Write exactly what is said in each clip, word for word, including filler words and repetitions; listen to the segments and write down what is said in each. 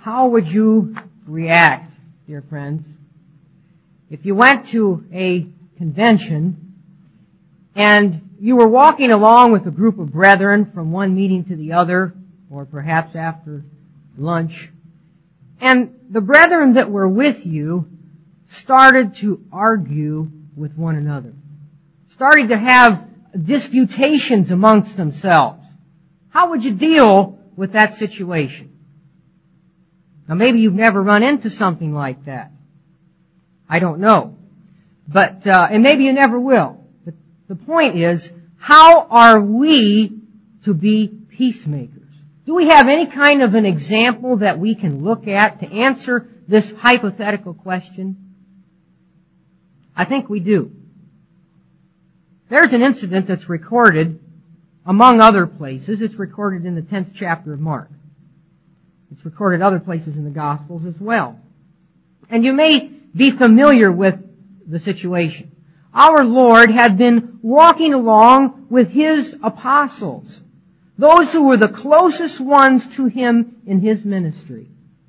How would you react, dear friends, if you went to a convention and you were walking along with a group of brethren from one meeting to the other, or perhaps after lunch, and the brethren that were with you started to argue with one another, started to have disputations amongst themselves? How would you deal with that situation? Now, maybe you've never run into something like that. I don't know. But, uh, and maybe you never will. But the point is, how are we to be peacemakers? Do we have any kind of an example that we can look at to answer this hypothetical question? I think we do. There's an incident that's recorded, among other places. It's recorded in the tenth chapter of Mark. It's recorded other places in the Gospels as well. And you may be familiar with the situation. Our Lord had been walking along with His apostles, those who were the closest ones to Him in His ministry.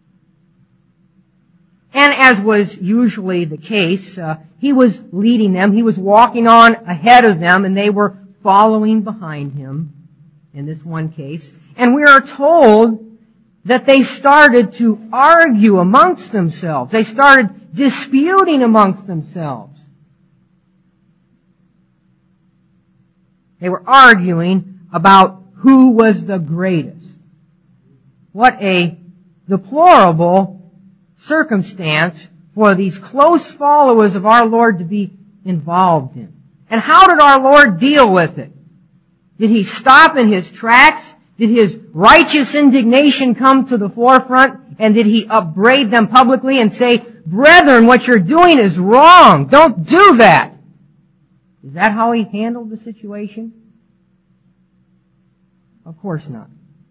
And as was usually the case, uh, He was leading them. He was walking on ahead of them, and they were following behind Him in this one case. And we are told that they started to argue amongst themselves. They started disputing amongst themselves. They were arguing about who was the greatest. What a deplorable circumstance for these close followers of our Lord to be involved in. And how did our Lord deal with it? Did He stop in His tracks? Did His righteous indignation come to the forefront? And did He upbraid them publicly and say, "Brethren, what you're doing is wrong. Don't do that"? Is that how He handled the situation? Of course not.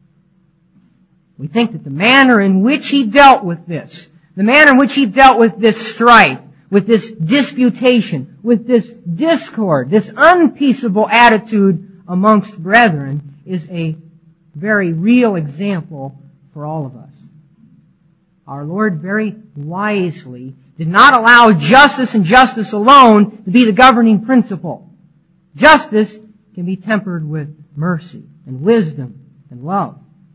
We think that the manner in which He dealt with this, the manner in which He dealt with this strife, with this disputation, with this discord, this unpeaceable attitude amongst brethren, is a very real example for all of us. Our Lord very wisely did not allow justice and justice alone to be the governing principle. Justice can be tempered with mercy and wisdom and love.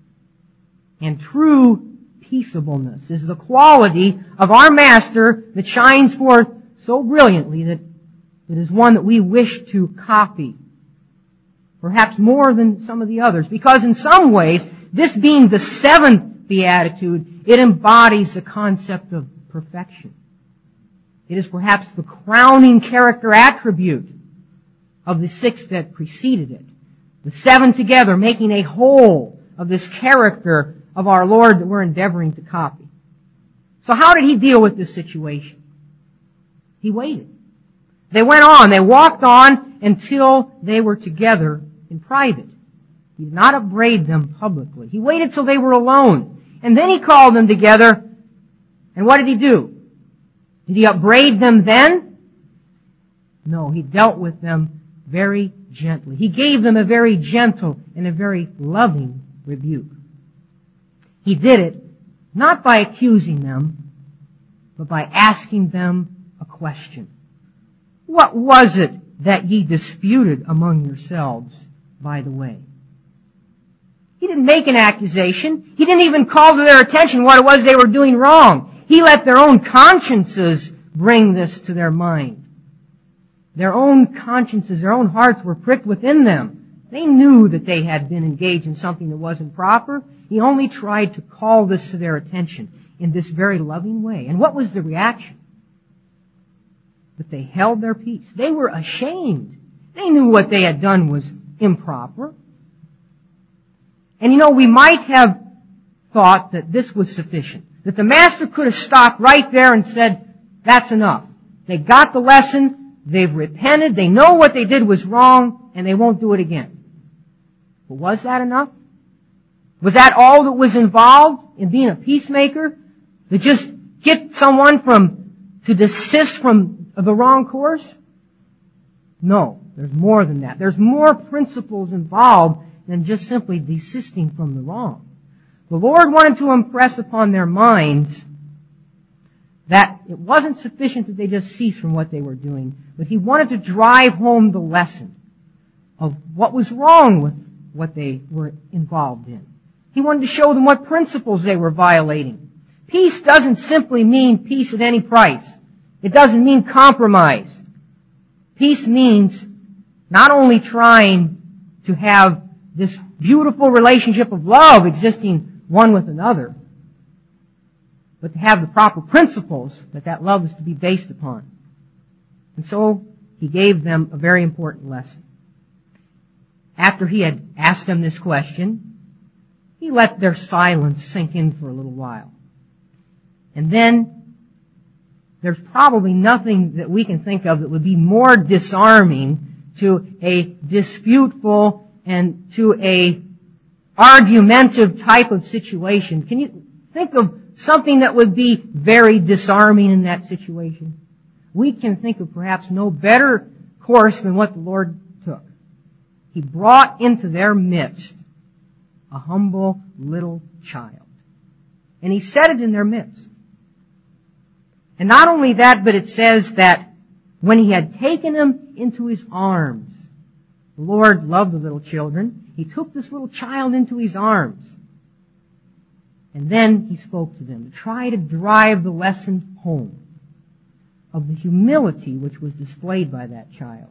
And true peaceableness is the quality of our Master that shines forth so brilliantly that it is one that we wish to copy. Perhaps more than some of the others. Because in some ways, this being the seventh beatitude, it embodies the concept of perfection. It is perhaps the crowning character attribute of the six that preceded it. The seven together making a whole of this character of our Lord that we're endeavoring to copy. So how did He deal with this situation? He waited. They went on. They walked on until they were together in private. He did not upbraid them publicly. He waited till they were alone. And then He called them together. And what did He do? Did He upbraid them then? No, He dealt with them very gently. He gave them a very gentle and a very loving rebuke. He did it not by accusing them, but by asking them a question. What was it that ye disputed among yourselves by the way? He didn't make an accusation. He didn't even call to their attention what it was they were doing wrong. He let their own consciences bring this to their mind. Their own consciences, their own hearts were pricked within them. They knew that they had been engaged in something that wasn't proper. He only tried to call this to their attention in this very loving way. And what was the reaction? That they held their peace. They were ashamed. They knew what they had done was improper. And you know, we might have thought that this was sufficient. That the Master could have stopped right there and said, that's enough. They got the lesson. They've repented. They know what they did was wrong, and they won't do it again. But was that enough? Was that all that was involved in being a peacemaker? To just get someone from, to desist from the wrong course? No, there's more than that. There's more principles involved than just simply desisting from the wrong. The Lord wanted to impress upon their minds that it wasn't sufficient that they just cease from what they were doing, but He wanted to drive home the lesson of what was wrong with what they were involved in. He wanted to show them what principles they were violating. Peace doesn't simply mean peace at any price. It doesn't mean compromise. Peace means not only trying to have this beautiful relationship of love existing one with another, but to have the proper principles that that love is to be based upon. And so He gave them a very important lesson. After He had asked them this question, He let their silence sink in for a little while. And then, there's probably nothing that we can think of that would be more disarming to a disputeful and to a argumentative type of situation. Can you think of something that would be very disarming in that situation? We can think of perhaps no better course than what the Lord took. He brought into their midst a humble little child. And He set it in their midst. And not only that, but it says that when He had taken him into His arms, the Lord loved the little children. He took this little child into His arms. And then He spoke to them to try to drive the lesson home of the humility which was displayed by that child.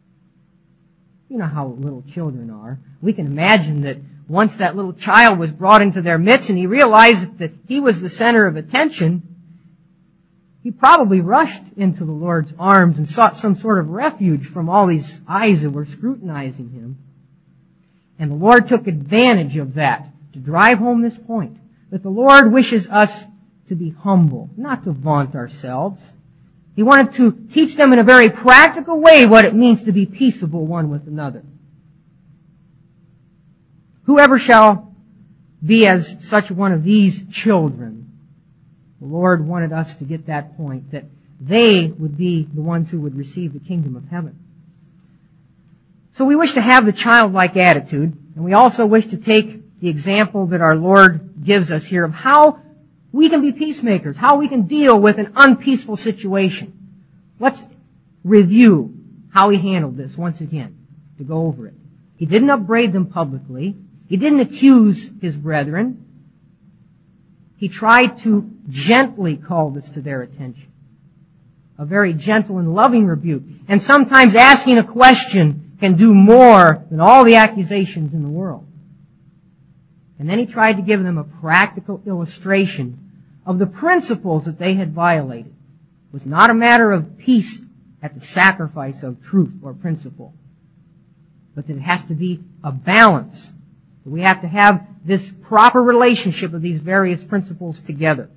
You know how little children are. We can imagine that once that little child was brought into their midst and he realized that he was the center of attention, he probably rushed into the Lord's arms and sought some sort of refuge from all these eyes that were scrutinizing him. And the Lord took advantage of that to drive home this point, that the Lord wishes us to be humble, not to vaunt ourselves. He wanted to teach them in a very practical way what it means to be peaceable one with another. Whoever shall be as such one of these children, the Lord wanted us to get that point, that they would be the ones who would receive the kingdom of heaven. So we wish to have the childlike attitude, and we also wish to take the example that our Lord gives us here of how we can be peacemakers, how we can deal with an unpeaceful situation. Let's review how He handled this once again, to go over it. He didn't upbraid them publicly. He didn't accuse His brethren. He tried to gently call this to their attention. A very gentle and loving rebuke. And sometimes asking a question can do more than all the accusations in the world. And then He tried to give them a practical illustration of the principles that they had violated. It was not a matter of peace at the sacrifice of truth or principle, but that it has to be a balance. We have to have this proper relationship of these various principles together.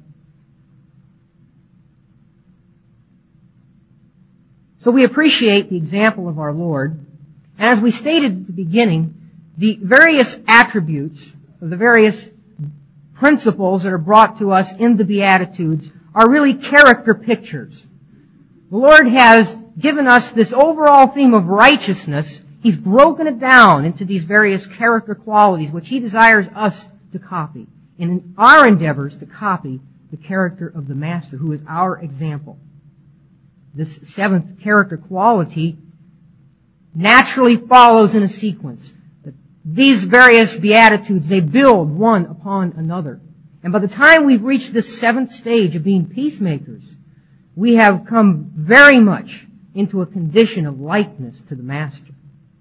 So we appreciate the example of our Lord. And as we stated at the beginning, the various attributes, the various principles that are brought to us in the Beatitudes are really character pictures. The Lord has given us this overall theme of righteousness. He's broken it down into these various character qualities which He desires us to copy, and in our endeavors to copy the character of the Master, who is our example. This seventh character quality naturally follows in a sequence. These various Beatitudes, they build one upon another. And by the time we've reached this seventh stage of being peacemakers, we have come very much into a condition of likeness to the Master.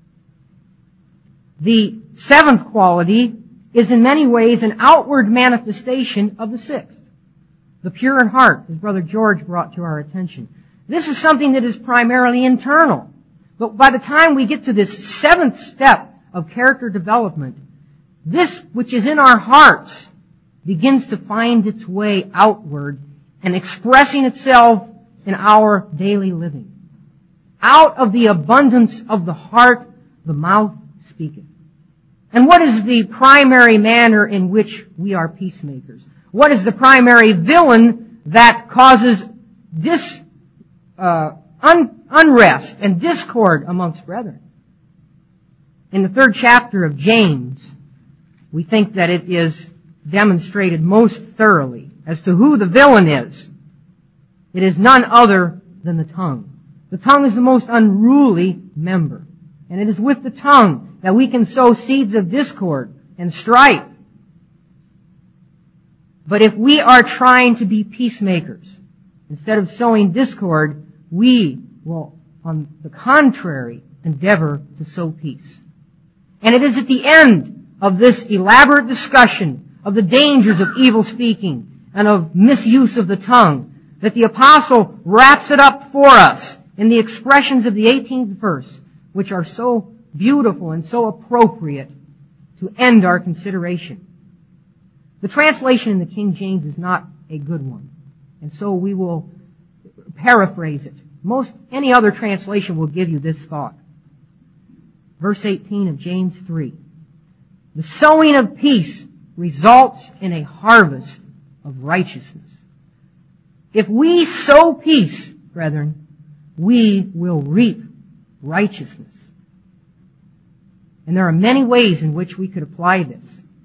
The seventh quality is in many ways an outward manifestation of the sixth. The pure in heart, as Brother George brought to our attention. This is something that is primarily internal. But by the time we get to this seventh step of character development, this which is in our hearts begins to find its way outward and expressing itself in our daily living. Out of the abundance of the heart, the mouth speaketh. And what is the primary manner in which we are peacemakers? What is the primary villain that causes dis, uh, un, unrest and discord amongst brethren? In the third chapter of James, we think that it is demonstrated most thoroughly as to who the villain is, it is none other than the tongue. The tongue is the most unruly member. And it is with the tongue that we can sow seeds of discord and strife. But if we are trying to be peacemakers, instead of sowing discord, we will, on the contrary, endeavor to sow peace. And it is at the end of this elaborate discussion of the dangers of evil speaking and of misuse of the tongue that the apostle wraps it up for us in the expressions of the eighteenth verse, which are so beautiful and so appropriate to end our consideration. The translation in the King James is not a good one, and so we will paraphrase it. Most any other translation will give you this thought. Verse eighteen of James three. The sowing of peace results in a harvest of righteousness. If we sow peace, brethren, we will reap righteousness. And there are many ways in which we could apply this.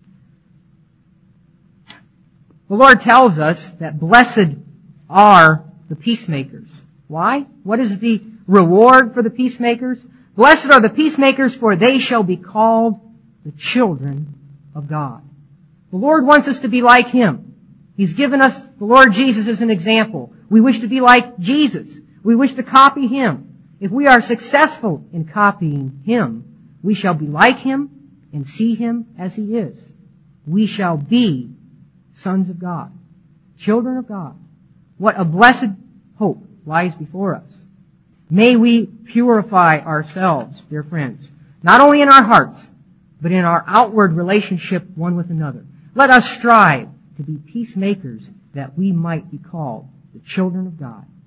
The Lord tells us that blessed are the peacemakers. Why? What is the reward for the peacemakers? Blessed are the peacemakers, for they shall be called the children of God. The Lord wants us to be like Him. He's given us the Lord Jesus as an example. We wish to be like Jesus. We wish to copy Him. If we are successful in copying Him, we shall be like Him and see Him as He is. We shall be sons of God, children of God. What a blessed hope lies before us. May we purify ourselves, dear friends, not only in our hearts, but in our outward relationship one with another. Let us strive to be peacemakers that we might be called the children of God.